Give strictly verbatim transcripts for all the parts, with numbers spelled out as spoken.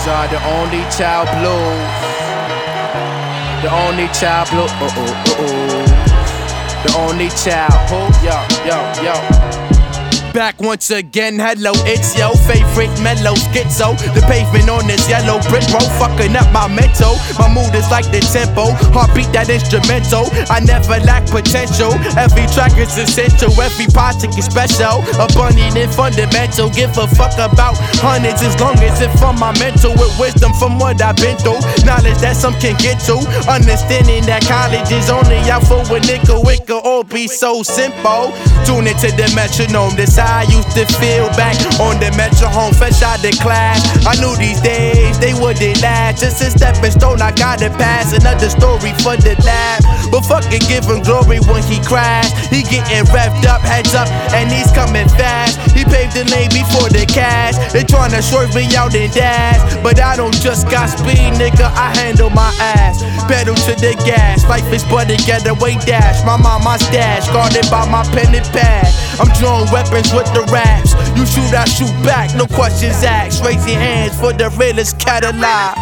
These are the only child blues. The only child blue. Oh oh oh oh. The only child. Who? Yo yo yo. Back once again, hello, it's your favorite mellow schizo. The pavement on this yellow brick road, fucking up my mental. My mood is like the tempo, heartbeat that instrumental. I never lack potential, every track is essential. Every project is special, abundant and fundamental. Give a fuck about hundreds as long as it's from my mental. With wisdom from what I've been through, knowledge that some can get to. Understanding that college is only out for a nickel. It could all be so simple. Tune into the metronome, this I used to feel back on the metro home, fresh out the class. I knew these days they wouldn't last. Just a stepping stone, I gotta pass. Another story for the lab. But fucking give him glory when he crashed. He getting revved up, heads up, and he's coming fast. He paved the lane before the cash. They tryna swerve me out and dash, but I don't just got speed, nigga. I handle my ass. Pedal to the gas, life is but a getaway dash. My mama stash, guarded by my pen and pad. I'm drawing weapons with the raps. You shoot, I shoot back, no questions asked. Raise your hands for the realest catalog.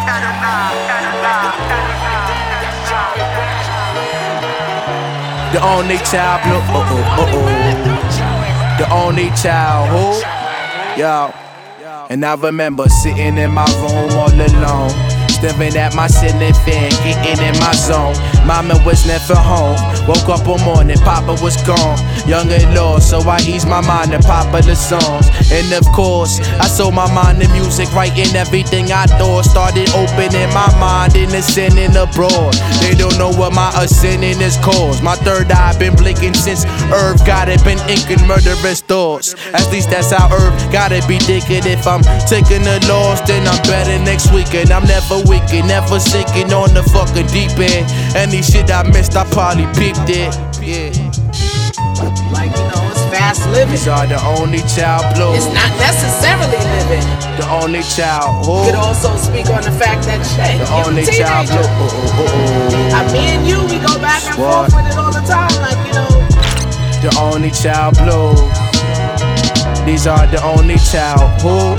The only child blue. Oh oh oh oh. The only child who? Yo. And I remember sitting in my room all alone, staring at my ceiling fan, getting in my zone. Mama was never home. Woke up one morning, Papa was gone. Young and lost, so I eased my mind to popular songs. And of course, I sold my mind to music, writing everything I thought. Started opening my mind and ascending abroad. They don't know what my ascending is caused. My third eye been blinking since Irv got it, been inking murderous thoughts. At least that's how Irv gotta be thinking. If I'm taking a loss, then I'm better next weekend. I'm never weakened, never sinking on the fucking deep end. Any shit I missed, I probably peeped it. Yeah. Like, you know, it's fast living. These are the only child blues. It's not necessarily living. The only child who? You could also speak on the fact that shit, The you're only a teenager. child blue. Oh, oh, oh, oh. I, me and you, we go back and What? forth with it all the time. Like, you know. The only child blues. These are the only child who?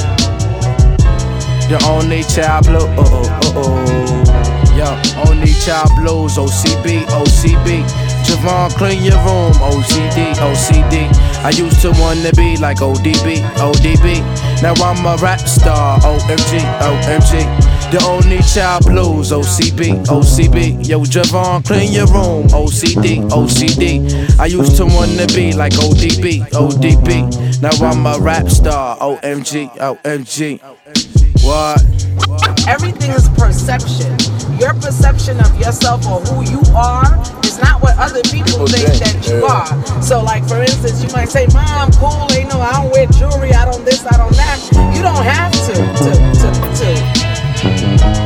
The only child blue. Oh oh oh oh. Yo, only child blues. O C B, O C B. Javon, clean your room. O C D, O C D. I used to wanna be like O D B, O D B. Now I'm a rap star. O M G, O M G. The only child blues. O C B, O C B. Yo, Javon, clean your room. O C D, O C D. I used to wanna be like O D B, O D B. Now I'm a rap star. O M G, O M G. What? Everything is perception. Your perception of yourself or who you are is not what other people think that you are. So, like, for instance, you might say, "Mom, I'm cool. You know, I don't wear jewelry. I don't this. I don't that." You don't have to. To. To. to.